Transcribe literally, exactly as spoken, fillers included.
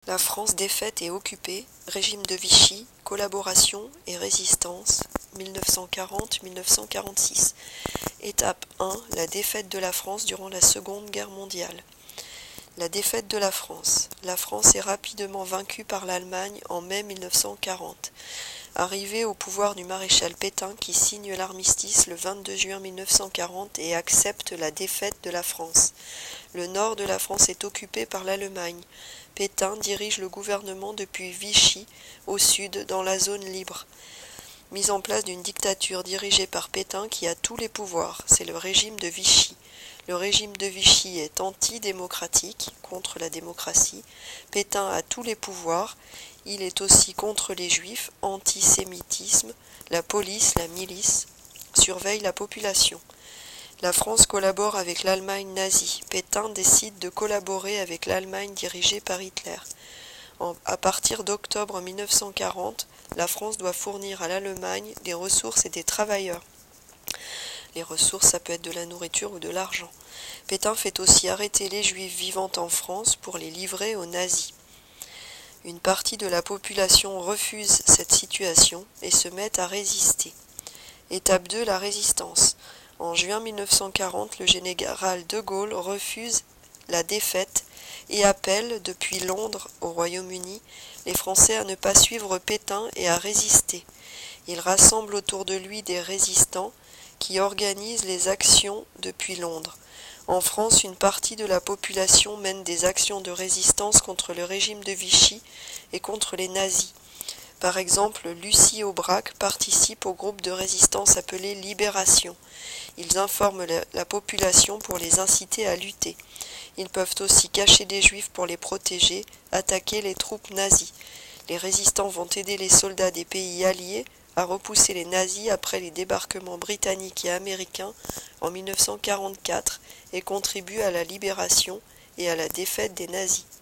La France défaite et occupée, régime de Vichy, collaboration et résistance, mille neuf cent quarante à mille neuf cent quarante-six. Étape un. La défaite de la France durant la Seconde Guerre mondiale. La défaite de la France. La France est rapidement vaincue par l'Allemagne en mai mille neuf cent quarante. Arrivée au pouvoir du maréchal Pétain qui signe l'armistice le vingt-deux juin mille neuf cent quarante et accepte la défaite de la France. Le nord de la France est occupé par l'Allemagne. Pétain dirige le gouvernement depuis Vichy, au sud, dans la zone libre. Mise en place d'une dictature dirigée par Pétain qui a tous les pouvoirs, c'est le régime de Vichy. Le régime de Vichy est antidémocratique, contre la démocratie. Pétain a tous les pouvoirs. Il est aussi contre les juifs, antisémitisme. La police, la milice, surveille la population. La France collabore avec l'Allemagne nazie. Pétain décide de collaborer avec l'Allemagne dirigée par Hitler. En, à partir d'octobre mille neuf cent quarante, la France doit fournir à l'Allemagne des ressources et des travailleurs. Les ressources, ça peut être de la nourriture ou de l'argent. Pétain fait aussi arrêter les juifs vivant en France pour les livrer aux nazis. Une partie de la population refuse cette situation et se met à résister. Étape deux, la résistance. En juin mille neuf cent quarante, le général de Gaulle refuse la défaite et appelle depuis Londres au Royaume-Uni les Français à ne pas suivre Pétain et à résister. Il rassemble autour de lui des résistants qui organisent les actions depuis Londres. En France, une partie de la population mène des actions de résistance contre le régime de Vichy et contre les nazis. Par exemple, Lucie Aubrac participe au groupe de résistance appelé Libération. Ils informent la, la population pour les inciter à lutter. Ils peuvent aussi cacher des juifs pour les protéger, attaquer les troupes nazies. Les résistants vont aider les soldats des pays alliés à repousser les nazis après les débarquements britanniques et américains en mille neuf cent quarante-quatre et contribuent à la libération et à la défaite des nazis.